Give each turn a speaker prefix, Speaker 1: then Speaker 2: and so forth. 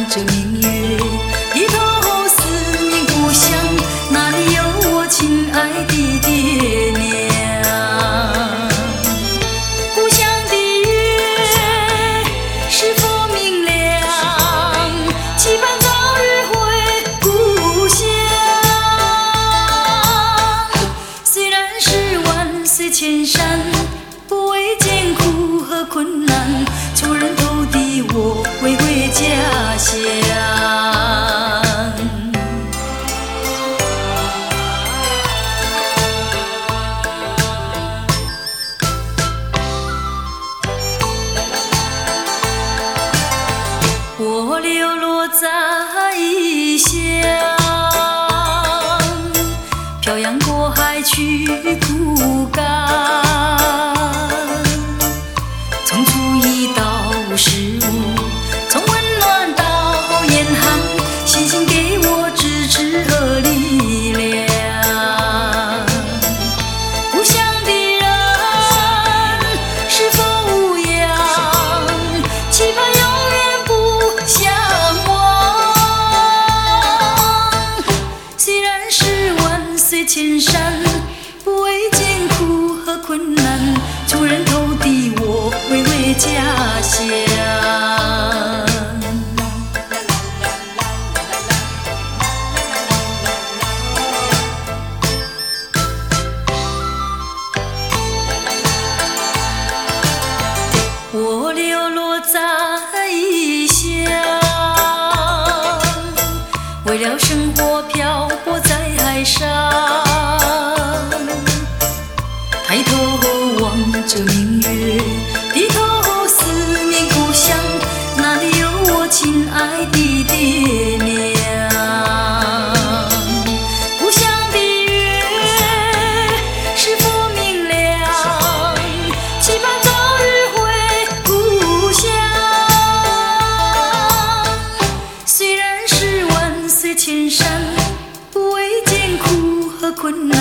Speaker 1: 着明月，低头思念故乡，哪里有我亲爱的爹娘？故乡的月是否明亮？期盼早日回故乡。虽然是万水千山，不畏艰苦和困难，出人头地我回归家乡。我流落在异乡，漂洋过海去苦干，从初一到15，从温暖到严寒，信心给我支持和力量。故乡的人是否无恙？期盼永远不相忘。虽然是万水千山，不畏艰苦和困难，出人头地我回归家乡。我流落在异乡，为了生活漂泊在海上，抬头望着明月，低头思念故乡，哪里有我亲爱的爹娘？故乡的月是否明亮？期盼早日回故乡。虽然是万水千山，不畏艰苦和困难，